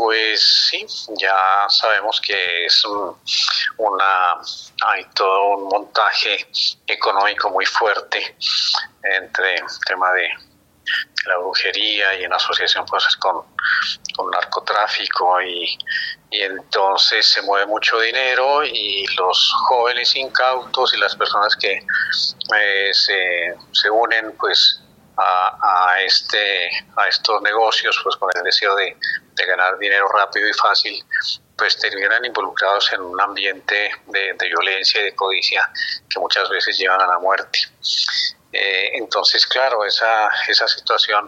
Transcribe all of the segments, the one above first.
Pues sí, ya sabemos que hay todo un montaje económico muy fuerte entre el tema de la brujería y en asociación pues con narcotráfico y entonces se mueve mucho dinero y los jóvenes incautos y las personas que se unen pues a estos negocios pues con el deseo de ganar dinero rápido y fácil, pues terminan involucrados en un ambiente de violencia y de codicia que muchas veces llevan a la muerte. Entonces, claro, esa situación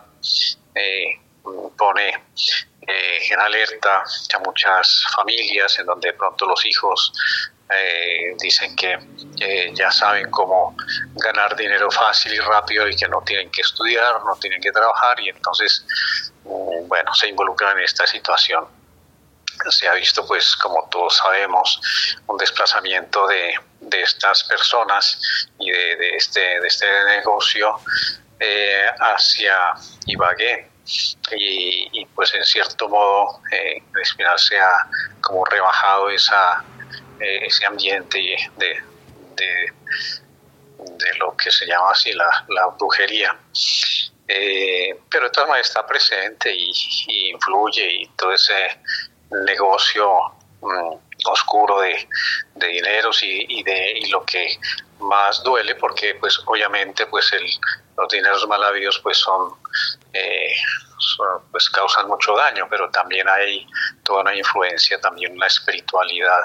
pone en alerta a muchas familias en donde de pronto los hijos dicen que ya saben cómo ganar dinero fácil y rápido y que no tienen que estudiar, no tienen que trabajar y entonces, bueno, se involucran en esta situación. Se ha visto, pues, como todos sabemos, un desplazamiento de estas personas y de este negocio hacia Ibagué. Y pues en cierto modo Espinal se ha como rebajado ese ambiente de lo que se llama así la brujería. Pero de todas maneras está presente y influye y todo ese negocio oscuro de dineros y lo que más duele porque pues obviamente pues los dineros mal habidos pues pues causan mucho daño, pero también hay toda una influencia, también una espiritualidad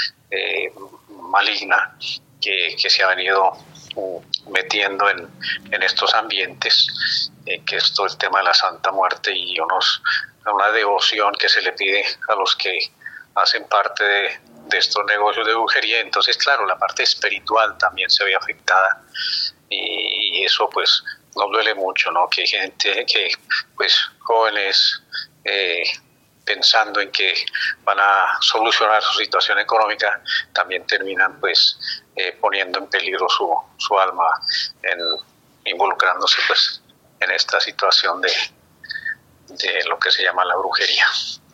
maligna que se ha venido metiendo en estos ambientes, que es todo el tema de la Santa Muerte y una devoción que se le pide a los que hacen parte de estos negocios de brujería. Entonces, claro, la parte espiritual también se ve afectada y eso pues nos duele mucho, ¿no? Que hay gente que, pues, jóvenes pensando en que van a solucionar su situación económica, también terminan pues poniendo en peligro su alma, involucrándose pues en esta situación de lo que se llama la brujería.